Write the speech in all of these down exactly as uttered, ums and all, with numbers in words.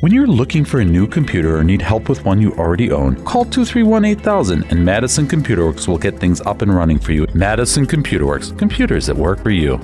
When you're looking for a new computer or need help with one you already own, call two three one, eight thousand and Madison Computer Works will get things up and running for you. Madison Computer Works, computers that work for you.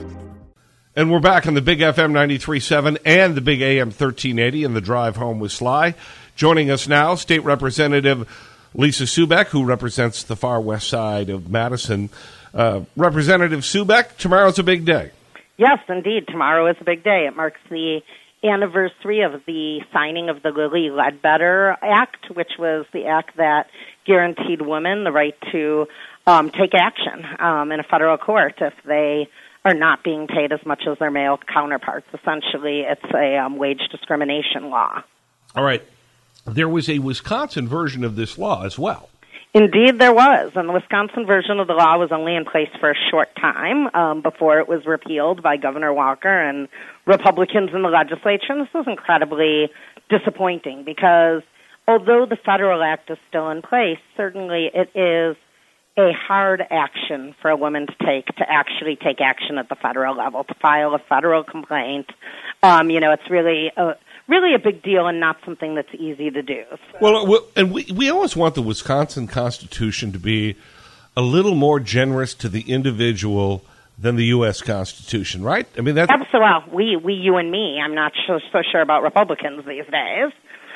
And we're back on the Big F M ninety-three point seven and the Big A M thirteen eighty in the Drive Home with Sly. Joining us now, State Representative Lisa Subeck, who represents the far west side of Madison. Uh, Representative Subeck, tomorrow's a big day. Yes, indeed. Tomorrow is a big day. It marks the anniversary of the signing of the Lilly Ledbetter Act, which was the act that guaranteed women the right to um, take action um, in a federal court if they are not being paid as much as their male counterparts. Essentially, it's a um, wage discrimination law. All right. There was a Wisconsin version of this law as well. Indeed, there was, and the Wisconsin version of the law was only in place for a short time um, before it was repealed by Governor Walker and Republicans in the legislature. And this was incredibly disappointing because although the federal act is still in place, certainly it is a hard action for a woman to take, to actually take action at the federal level, to file a federal complaint. Um, you know, it's really a really a big deal and not something that's easy to do. Well, and we, we always want the Wisconsin Constitution to be a little more generous to the individual than the U S Constitution, right? I mean, that's... Absolutely. Well, we, we, you and me. I'm not so, so sure about Republicans these days.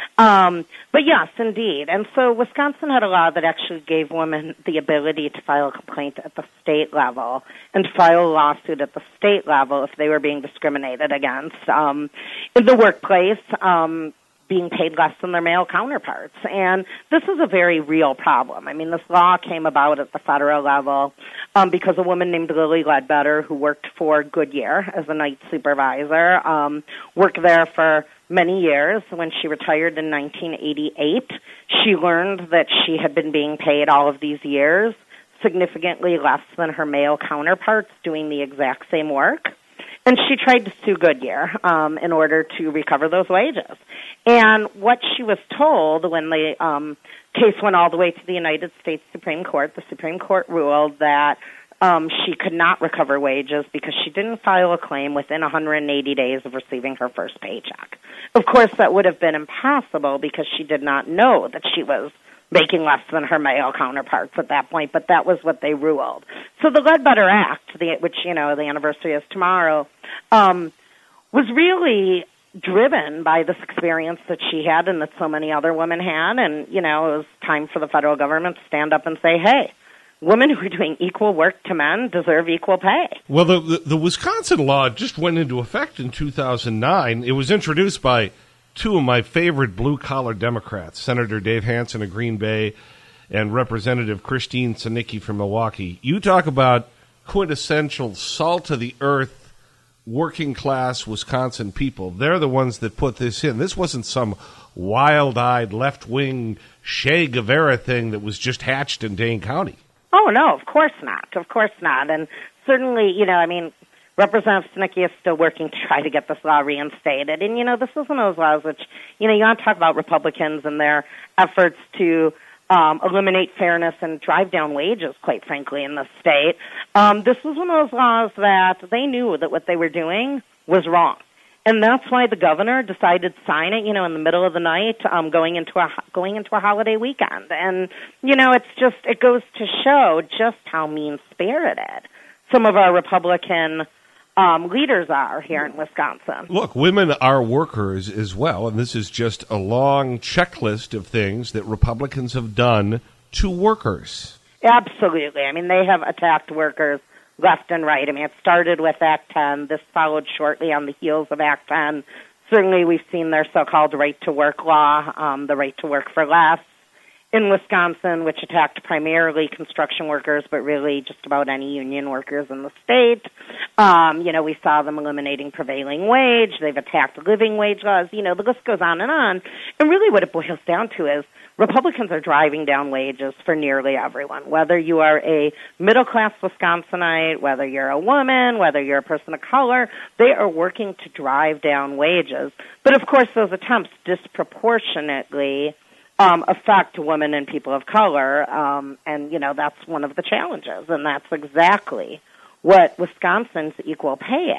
Um, but yes, indeed. And so Wisconsin had a law that actually gave women the ability to file a complaint at the state level and file a lawsuit at the state level if they were being discriminated against um, in the workplace, um, being paid less than their male counterparts. And this is a very real problem. I mean, this law came about at the federal level um, because a woman named Lilly Ledbetter, who worked for Goodyear as a night supervisor, um, worked there for many years. When she retired in nineteen eighty-eight, she learned that she had been being paid all of these years significantly less than her male counterparts doing the exact same work. And she tried to sue Goodyear um, in order to recover those wages. And what she was told when the um, case went all the way to the United States Supreme Court, the Supreme Court ruled that Um, she could not recover wages because she didn't file a claim within one hundred eighty days of receiving her first paycheck. Of course, that would have been impossible because she did not know that she was making less than her male counterparts at that point, but that was what they ruled. So the Ledbetter Act, the, which, you know, the anniversary is tomorrow, um, was really driven by this experience that she had and that so many other women had, and, you know, it was time for the federal government to stand up and say, hey, women who are doing equal work to men deserve equal pay. Well, the, the, the Wisconsin law just went into effect in two thousand nine. It was introduced by two of my favorite blue-collar Democrats, Senator Dave Hansen of Green Bay and Representative Christine Sinicki from Milwaukee. You talk about quintessential salt-of-the-earth, working-class Wisconsin people. They're the ones that put this in. This wasn't some wild-eyed, left-wing Che Guevara thing that was just hatched in Dane County. Oh, no, of course not. Of course not. And certainly, you know, I mean, Representative Sinicki is still working to try to get this law reinstated. And, you know, this is one of those laws which, you know, you want to talk about Republicans and their efforts to um, eliminate fairness and drive down wages, quite frankly, in the state. Um, this was one of those laws that they knew that what they were doing was wrong. And that's why the governor decided to sign it, you know, in the middle of the night, um, going into a going into a holiday weekend. And, you know, it's just, it goes to show just how mean-spirited some of our Republican um, leaders are here in Wisconsin. Look, women are workers as well, and this is just a long checklist of things that Republicans have done to workers. Absolutely. I mean, they have attacked workers left and right. I mean, it started with Act ten. This followed shortly on the heels of Act ten. Certainly, we've seen their so-called right-to-work law, um, the right to work for less, in Wisconsin, which attacked primarily construction workers, but really just about any union workers in the state. Um, you know, we saw them eliminating prevailing wage. They've attacked living wage laws. You know, the list goes on and on. And really what it boils down to is Republicans are driving down wages for nearly everyone, whether you are a middle-class Wisconsinite, whether you're a woman, whether you're a person of color. They are working to drive down wages. But, of course, those attempts disproportionately um, affect women and people of color, um, and, you know, that's one of the challenges, and that's exactly what Wisconsin's Equal Pay Act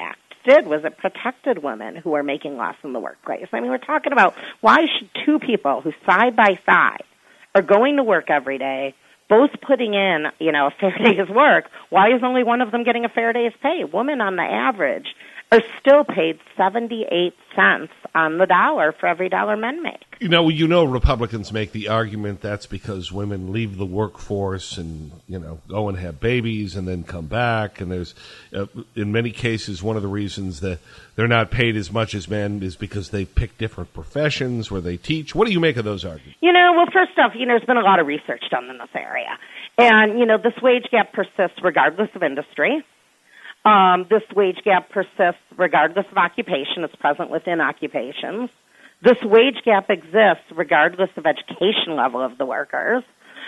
did was it protected women who are making less in the workplace. I mean, we're talking about why should two people who side by side are going to work every day, both putting in, you know, a fair day's work, why is only one of them getting a fair day's pay? Women, on the average, are still paid seventy-eight cents on the dollar for every dollar men make. You know, you know, Republicans make the argument that's because women leave the workforce and, you know, go and have babies and then come back. And there's, uh, in many cases, one of the reasons that they're not paid as much as men is because they pick different professions where they teach. What do you make of those arguments? You know, well, first off, you know, there's been a lot of research done in this area. And, you know, this wage gap persists regardless of industry. Um, this wage gap persists regardless of occupation. It's present within occupations. This wage gap exists regardless of education level of the workers.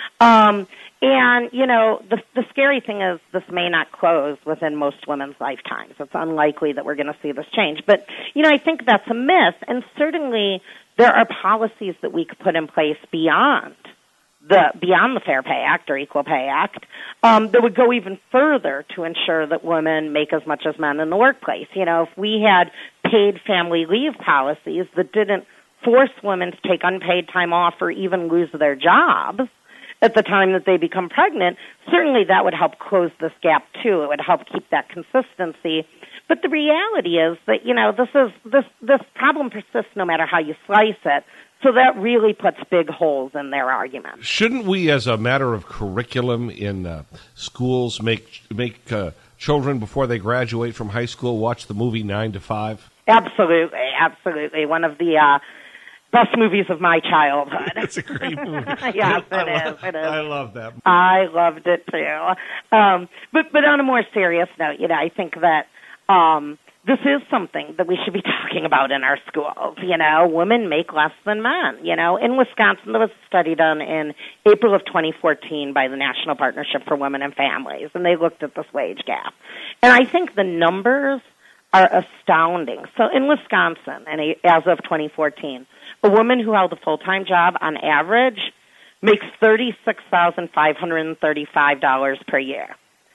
Um, and, you know, the, the scary thing is this may not close within most women's lifetimes. It's unlikely that we're going to see this change. But, you know, I think that's a myth. And certainly there are policies that we could put in place beyond the beyond the Fair Pay Act or Equal Pay Act um, that would go even further to ensure that women make as much as men in the workplace. You know, if we had paid family leave policies that didn't force women to take unpaid time off or even lose their jobs at the time that they become pregnant, certainly that would help close this gap too. It would help keep that consistency. But the reality is that, you know, this is this this problem persists no matter how you slice it. So that really puts big holes in their argument. Shouldn't we, as a matter of curriculum in uh, schools, make make uh, children, before they graduate from high school, watch the movie Nine to Five? Absolutely, absolutely. One of the uh, best movies of my childhood. It's a great movie. Yes, it I is, love, it is. I love that movie. I loved it, too. Um, but, but on a more serious note, you know, I think that um, this is something that we should be talking about in our schools. You know, women make less than men. You know, in Wisconsin, there was a study done in April of twenty fourteen by the National Partnership for Women and Families, and they looked at this wage gap. And I think the numbers are astounding. So in Wisconsin, and as of twenty fourteen, a woman who held a full-time job on average makes thirty-six thousand five hundred thirty-five dollars per year.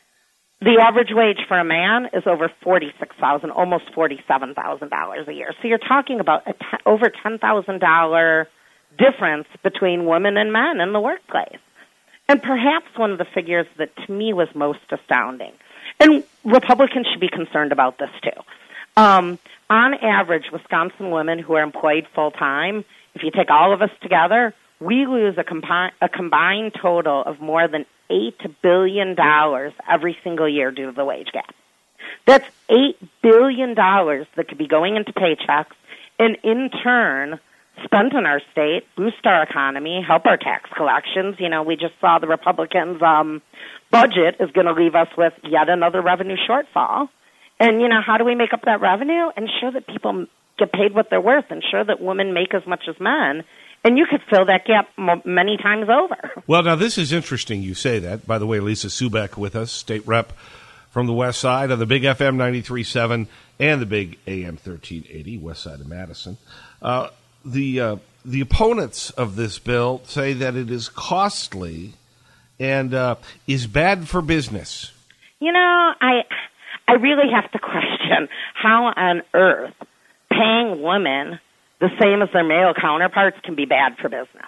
The average wage for a man is over forty-six thousand dollars, almost forty-seven thousand dollars a year. So you're talking about a t- over ten thousand dollars difference between women and men in the workplace. And perhaps one of the figures that to me was most astounding, and Republicans should be concerned about this too. Um, on average, Wisconsin women who are employed full-time, if you take all of us together, we lose a, compi- a combined total of more than eight billion dollars every single year due to the wage gap. That's eight billion dollars that could be going into paychecks and in turn spent in our state, boost our economy, help our tax collections. You know, we just saw the Republicans' um, budget is going to leave us with yet another revenue shortfall. And, you know, how do we make up that revenue? Ensure that people get paid what they're worth. Ensure that women make as much as men. And you could fill that gap m- many times over. Well, now, this is interesting you say that. By the way, Lisa Subeck with us, state rep from the west side of the Big F M ninety-three point seven and the Big A M thirteen eighty, west side of Madison. Uh, the uh, the opponents of this bill say that it is costly and uh, is bad for business. You know, I I really have to question how on earth paying women the same as their male counterparts can be bad for business.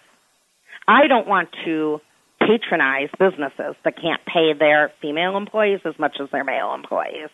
I don't want to patronize businesses that can't pay their female employees as much as their male employees.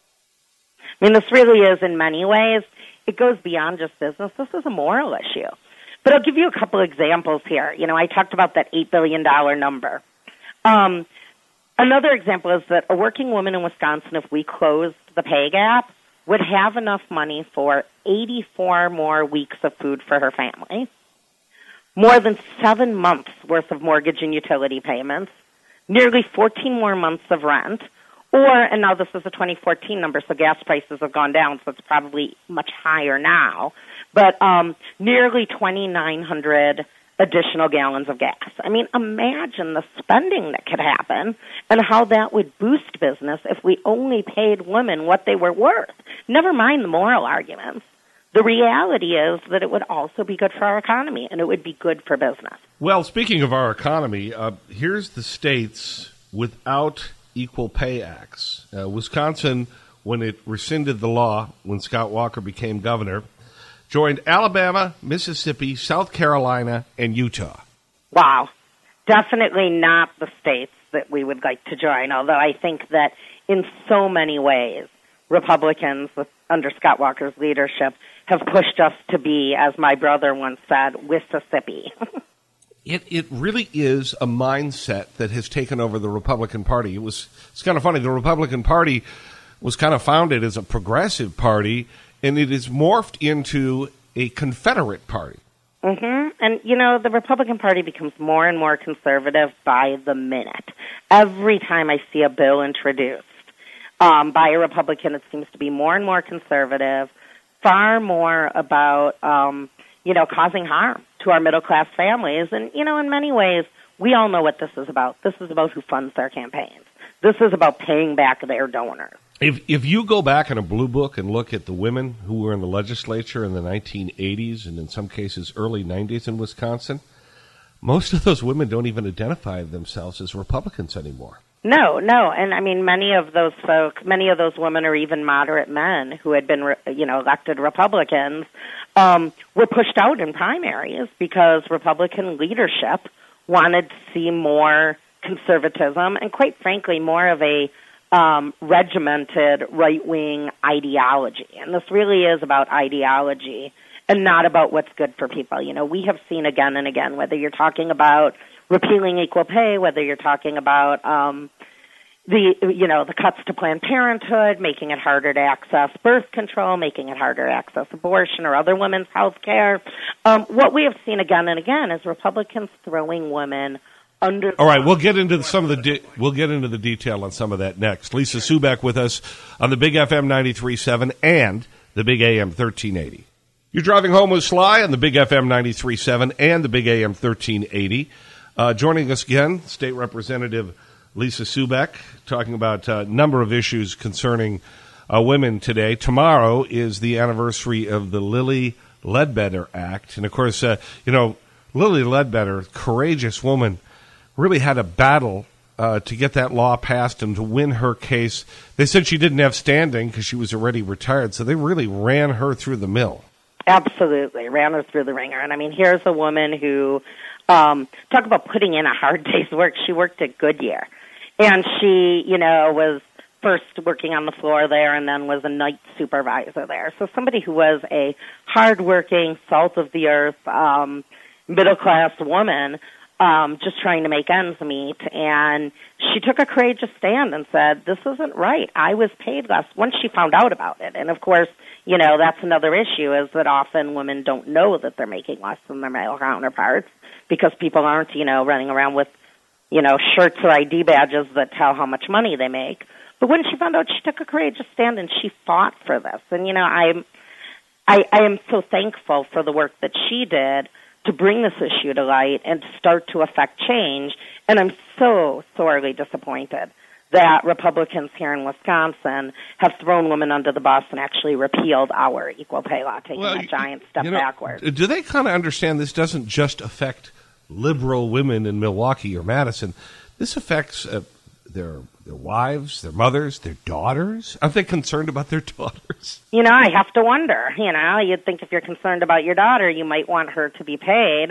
I mean, this really is, in many ways, it goes beyond just business. This is a moral issue. But I'll give you a couple examples here. You know, I talked about that eight billion dollars number. Um, another example is that a working woman in Wisconsin, if we closed the pay gap, would have enough money for eighty-four more weeks of food for her family, more than seven months' worth of mortgage and utility payments, nearly fourteen more months of rent, or, and now this is a twenty fourteen number, so gas prices have gone down, so it's probably much higher now, but um, nearly twenty-nine hundred additional gallons of gas. I mean, imagine the spending that could happen and how that would boost business if we only paid women what they were worth. Never mind the moral arguments. The reality is that it would also be good for our economy, and it would be good for business. Well, speaking of our economy, uh, here's the states without equal pay acts. Uh, Wisconsin when it rescinded the law when Scott Walker became governor, joined Alabama, Mississippi, South Carolina, and Utah. Wow. Definitely not the states that we would like to join, although I think that in so many ways, Republicans with, under Scott Walker's leadership have pushed us to be, as my brother once said, Mississippi. It it really is a mindset that has taken over the Republican Party. It was it's kind of funny. The Republican Party was kind of founded as a progressive party, and it is morphed into a Confederate party. Mm-hmm. And, you know, the Republican Party becomes more and more conservative by the minute. Every time I see a bill introduced um, by a Republican, it seems to be more and more conservative, far more about, um, you know, causing harm to our middle-class families. And, you know, in many ways, we all know what this is about. This is about who funds their campaigns. This is about paying back their donors. If if you go back in a blue book and look at the women who were in the legislature in the nineteen eighties and in some cases early nineties in Wisconsin, most of those women don't even identify themselves as Republicans anymore. No, no. And I mean, many of those folk, many of those women are even moderate men who had been, you know, elected Republicans, um, were pushed out in primaries because Republican leadership wanted to see more conservatism and, quite frankly, more of a um, regimented right-wing ideology. And this really is about ideology and not about what's good for people. You know, we have seen again and again, whether you're talking about repealing equal pay, whether you're talking about um, the, you know, the cuts to Planned Parenthood, making it harder to access birth control, making it harder to access abortion or other women's health care. Um, what we have seen again and again is Republicans throwing women under. All right, we'll get into some of the de- we'll get into the detail on some of that next. Lisa Subeck with us on the Big F M ninety-three point seven and the Big A M thirteen eighty. You're driving home with Sly on the Big F M ninety-three point seven and the Big A M thirteen eighty. Uh, joining us again, State Representative Lisa Subeck, talking about a number of issues concerning uh, women today. Tomorrow is the anniversary of the Lilly Ledbetter Act. And, of course, uh, you know, Lilly Ledbetter, courageous woman, really had a battle uh, to get that law passed and to win her case. They said she didn't have standing because she was already retired, so they really ran her through the mill. Absolutely, ran her through the ringer. And, I mean, here's a woman who, um, talk about putting in a hard day's work. She worked at Goodyear. And she, you know, was first working on the floor there and then was a night supervisor there. So somebody who was a hardworking, salt-of-the-earth, um, middle-class woman, um, just trying to make ends meet. And she took a courageous stand and said, this isn't right. I was paid less once she found out about it. And, of course, you know, that's another issue is that often women don't know that they're making less than their male counterparts because people aren't, you know, running around with, you know, shirts or I D badges that tell how much money they make. But when she found out, she took a courageous stand and she fought for this. And, you know, I'm, I, I am so thankful for the work that she did to bring this issue to light and to start to affect change. And I'm so sorely disappointed that Republicans here in Wisconsin have thrown women under the bus and actually repealed our equal pay law, taking well, a giant step you know, backwards. Do they kind of understand this doesn't just affect liberal women in Milwaukee or Madison? This affects uh, their their wives, their mothers, their daughters. Aren't they concerned about their daughters? You know, I have to wonder. You know, you'd think if you're concerned about your daughter, you might want her to be paid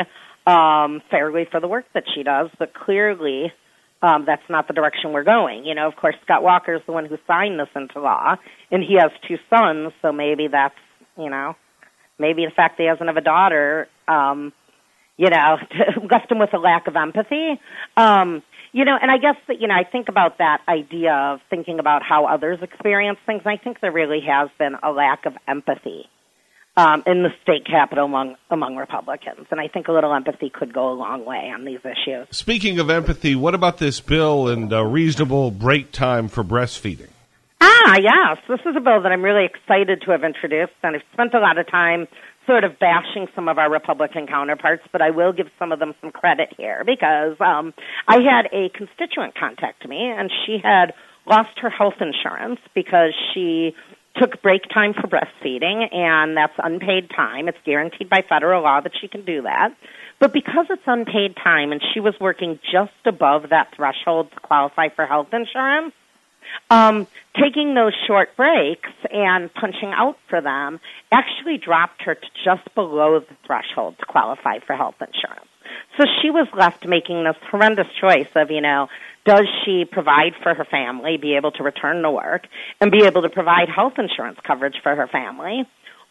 um, fairly for the work that she does, but clearly um, that's not the direction we're going. You know, of course, Scott Walker is the one who signed this into law, and he has two sons, so maybe that's, you know, maybe the fact that he doesn't have a daughter, um, you know, left him with a lack of empathy. Um, you know, and I guess that, you know, I think about that idea of thinking about how others experience things, and I think there really has been a lack of empathy um, in the state capitol among, among Republicans, and I think a little empathy could go a long way on these issues. Speaking of empathy, what about this bill and uh, reasonable break time for breastfeeding? Ah, yes. This is a bill that I'm really excited to have introduced, and I've spent a lot of time sort of bashing some of our Republican counterparts, but I will give some of them some credit here because um, I had a constituent contact me, and she had lost her health insurance because she took break time for breastfeeding, and that's unpaid time. It's guaranteed by federal law that she can do that. But because it's unpaid time and she was working just above that threshold to qualify for health insurance, Um, taking those short breaks and punching out for them actually dropped her to just below the threshold to qualify for health insurance. So she was left making this horrendous choice of, you know, does she provide for her family, be able to return to work, and be able to provide health insurance coverage for her family,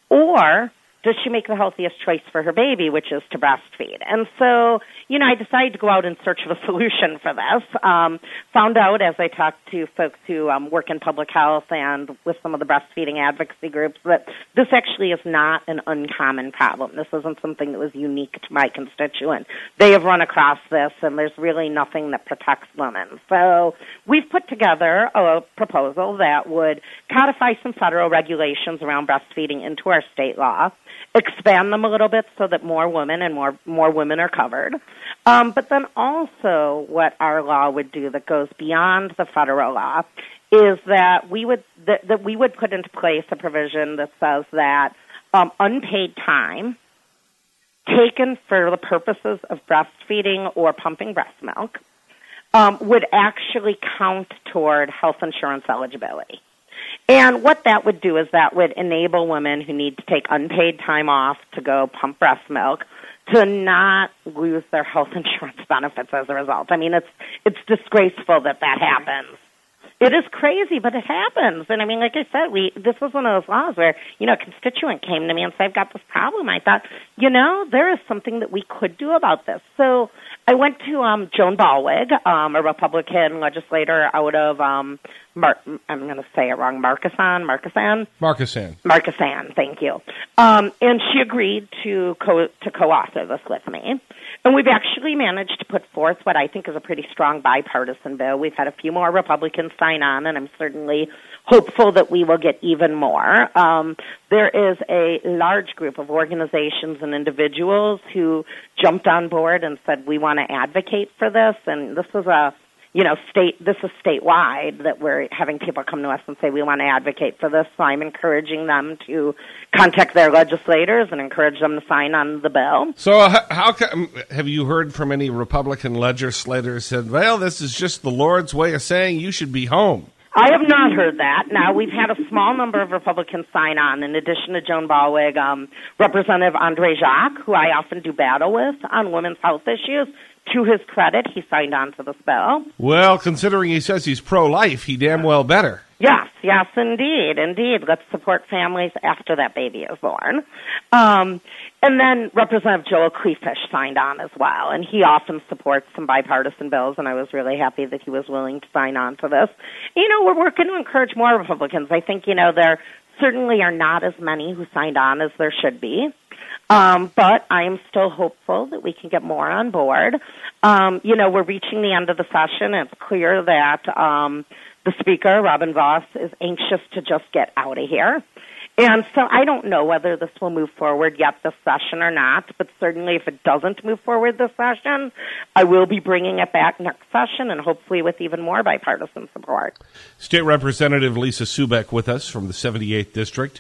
or does she make the healthiest choice for her baby, which is to breastfeed? And so, you know, I decided to go out in search of a solution for this. Um, found out as I talked to folks who um, work in public health and with some of the breastfeeding advocacy groups that this actually is not an uncommon problem. This isn't something that was unique to my constituent. They have run across this, and there's really nothing that protects women. So we've put together a proposal that would codify some federal regulations around breastfeeding into our state law, expand them a little bit so that more women and more more women are covered. Um, but then also what our law would do that goes beyond the federal law is that we would that, that we would put into place a provision that says that um, unpaid time taken for the purposes of breastfeeding or pumping breast milk um, would actually count toward health insurance eligibility. And what that would do is that would enable women who need to take unpaid time off to go pump breast milk to not lose their health insurance benefits as a result. I mean, it's it's disgraceful that that happens. It is crazy, but it happens. And I mean, like I said, we this was one of those laws where, you know, a constituent came to me and said, I've got this problem. I thought, you know, there is something that we could do about this. So I went to um, Joan Ballweg, um, a Republican legislator out of, um, Mar- I'm going to say it wrong, Markesan, Markesan? Markesan. Markesan, thank you. Um, and she agreed to co- to co-author this with me. And we've actually managed to put forth what I think is a pretty strong bipartisan bill. We've had a few more Republicans sign on, and I'm certainly hopeful that we will get even more. Um, there is a large group of organizations and individuals who jumped on board and said, we want to advocate for this, and this is a You know, state. This is statewide that we're having people come to us and say we want to advocate for this. So I'm encouraging them to contact their legislators and encourage them to sign on the bill. So, uh, how come, have you heard from any Republican legislators said, "Well, this is just the Lord's way of saying you should be home"? I have not heard that. Now, we've had a small number of Republicans sign on, in addition to Joan Ballweg, um, Representative Andre Jacques, who I often do battle with on women's health issues. To his credit, he signed on to this bill. Well, considering he says he's pro-life, he damn well better. Yes, yes, indeed, indeed. Let's support families after that baby is born. Um, and then Representative Joel Kleefisch signed on as well, and he often supports some bipartisan bills, and I was really happy that he was willing to sign on to this. You know, we're working to encourage more Republicans. I think, you know, there certainly are not as many who signed on as there should be. Um, but I am still hopeful that we can get more on board. Um, you know, we're reaching the end of the session. It's clear that um, the Speaker, Robin Vos, is anxious to just get out of here. And so I don't know whether this will move forward yet this session or not, but certainly if it doesn't move forward this session, I will be bringing it back next session and hopefully with even more bipartisan support. State Representative Lisa Subeck with us from the seventy-eighth District,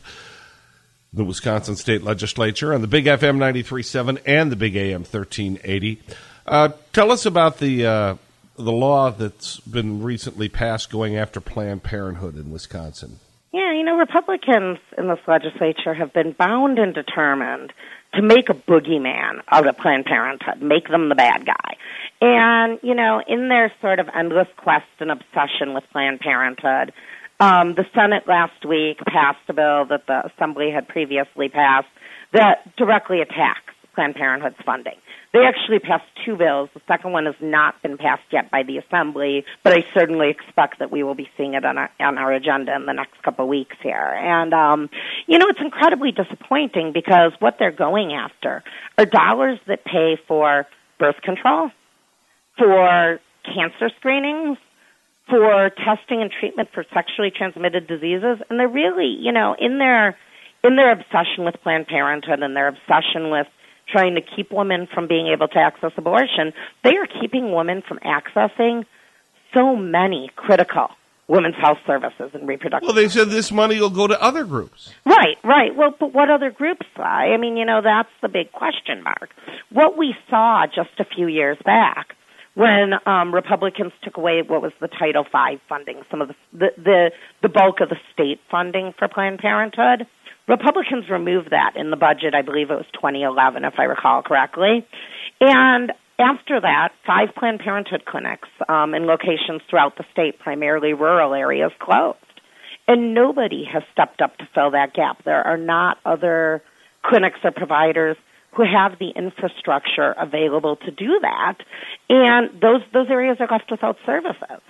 the Wisconsin State Legislature, on the Big F M ninety-three point seven and the Big A M thirteen eighty. Uh, tell us about the uh, the law that's been recently passed going after Planned Parenthood in Wisconsin. Yeah, you know, Republicans in this legislature have been bound and determined to make a boogeyman out of Planned Parenthood, make them the bad guy. And, you know, in their sort of endless quest and obsession with Planned Parenthood, Um, the Senate last week passed a bill that the Assembly had previously passed that directly attacks Planned Parenthood's funding. They actually passed two bills. The second one has not been passed yet by the Assembly, but I certainly expect that we will be seeing it on our, on our agenda in the next couple of weeks here. And, um, you know, it's incredibly disappointing because what they're going after are dollars that pay for birth control, for cancer screenings, for testing and treatment for sexually transmitted diseases, and they're really, you know, in their in their obsession with Planned Parenthood and their obsession with trying to keep women from being able to access abortion, they are keeping women from accessing so many critical women's health services and reproductive. Well, they said this money will go to other groups. Right, right. Well, but what other groups? I mean, you know, that's the big question mark. What we saw just a few years back when um, Republicans took away what was the Title five funding, some of the, the the the bulk of the state funding for Planned Parenthood. Republicans removed that in the budget. I believe it was twenty eleven, if I recall correctly. And after that, five Planned Parenthood clinics um, in locations throughout the state, primarily rural areas, closed. And nobody has stepped up to fill that gap. There are not other clinics or providers who have the infrastructure available to do that. And those those areas are left without services.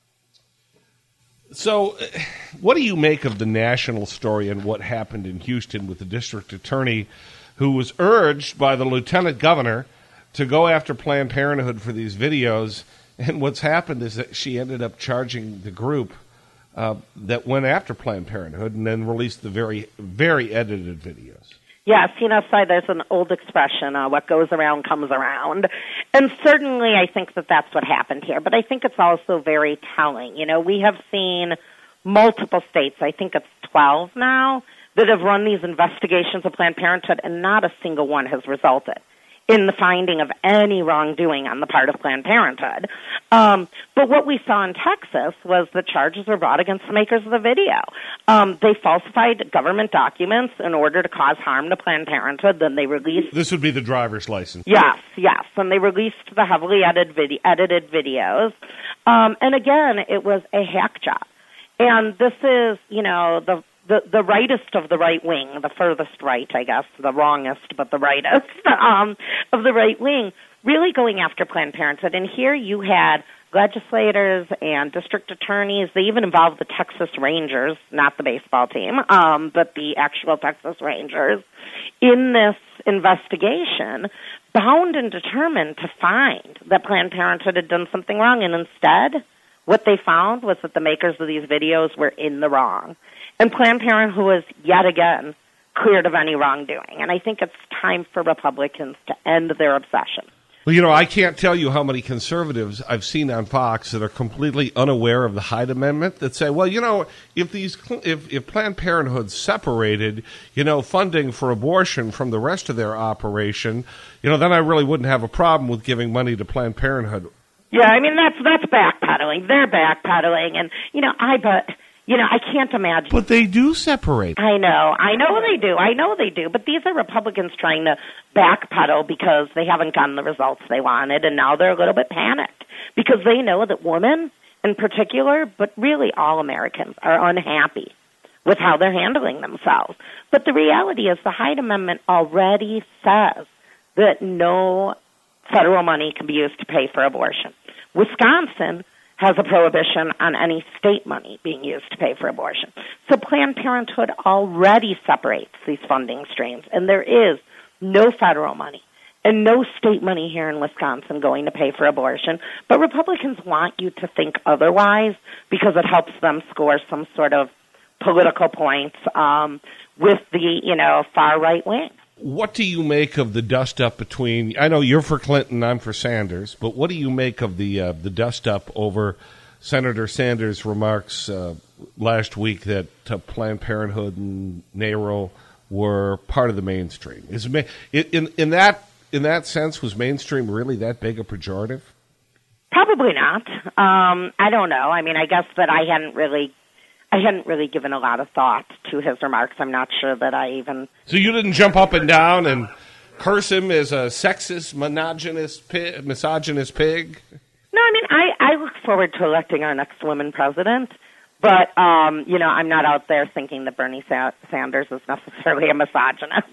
So what do you make of the national story and what happened in Houston with the district attorney who was urged by the lieutenant governor to go after Planned Parenthood for these videos? And what's happened is that she ended up charging the group uh, that went after Planned Parenthood and then released the very, very edited videos. Yes, you know, Si, there's an old expression, uh, what goes around comes around. And certainly I think that that's what happened here. But I think it's also very telling. You know, we have seen multiple states, I think it's twelve now, that have run these investigations of Planned Parenthood, and not a single one has resulted in the finding of any wrongdoing on the part of Planned Parenthood. Um, but what we saw in Texas was the charges were brought against the makers of the video. Um, they falsified government documents in order to cause harm to Planned Parenthood. Then they released... This would be the driver's license. Yes, yes. And they released the heavily edited, vid- edited videos. Um, and again, it was a hack job. And this is, you know, the... The, the rightest of the right wing, the furthest right, I guess, the wrongest, but the rightest um, of the right wing, really going after Planned Parenthood. And here you had legislators and district attorneys. They even involved the Texas Rangers, not the baseball team, um, but the actual Texas Rangers, in this investigation, bound and determined to find that Planned Parenthood had done something wrong. And instead, what they found was that the makers of these videos were in the wrong. And Planned Parenthood was, yet again, cleared of any wrongdoing. And I think it's time for Republicans to end their obsession. Well, you know, I can't tell you how many conservatives I've seen on Fox that are completely unaware of the Hyde Amendment that say, well, you know, if these, if, if Planned Parenthood separated, you know, funding for abortion from the rest of their operation, you know, then I really wouldn't have a problem with giving money to Planned Parenthood. Yeah, I mean, that's that's backpedaling. They're backpedaling. And, you know, I bet... You know, I can't imagine. But they do separate. I know. I know they do. I know they do. But these are Republicans trying to backpedal because they haven't gotten the results they wanted, and now they're a little bit panicked because they know that women in particular, but really all Americans, are unhappy with how they're handling themselves. But the reality is the Hyde Amendment already says that no federal money can be used to pay for abortion. Wisconsin has a prohibition on any state money being used to pay for abortion. So Planned Parenthood already separates these funding streams, and there is no federal money and no state money here in Wisconsin going to pay for abortion. But Republicans want you to think otherwise because it helps them score some sort of political points um, with the, you know, far right wing. What do you make of the dust-up between, I know you're for Clinton, I'm for Sanders, but what do you make of the uh, the dust-up over Senator Sanders' remarks uh, last week that uh, Planned Parenthood and NARAL were part of the mainstream? Is in in that in that sense, was mainstream really that big a pejorative? Probably not. Um, I don't know. I mean, I guess that I hadn't really I hadn't really given a lot of thought to his remarks. I'm not sure that I even... So you didn't jump up and down and curse him as a sexist, misogynist pig? Misogynist pig? No, I mean, I, I look forward to electing our next woman president, but, um, you know, I'm not out there thinking that Bernie Sa- Sanders is necessarily a misogynist.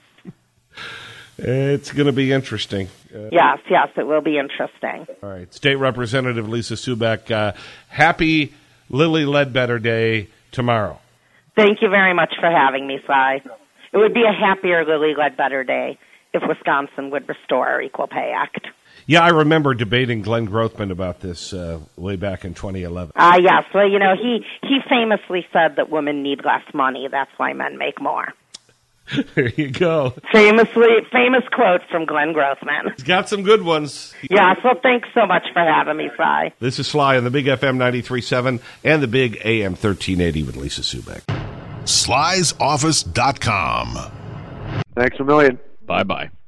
It's going to be interesting. Uh, yes, yes, it will be interesting. All right. State Representative Lisa Subeck, uh, happy Lilly Ledbetter Day tomorrow. Thank you very much for having me, Si. It would be a happier Lilly Ledbetter Day if Wisconsin would restore our Equal Pay Act. Yeah, I remember debating Glenn Grothman about this uh, way back in twenty eleven. Ah, uh, yes. Well, you know, he, he famously said that women need less money. That's why men make more. There you go. Famously, famous quote from Glenn Grothman. He's got some good ones. Yeah, so thanks so much for having me, Si. This is Sly on the Big F M ninety-three point seven and the Big A M thirteen eighty with Lisa Subeck. Slys Office dot com. Thanks a million. Bye-bye.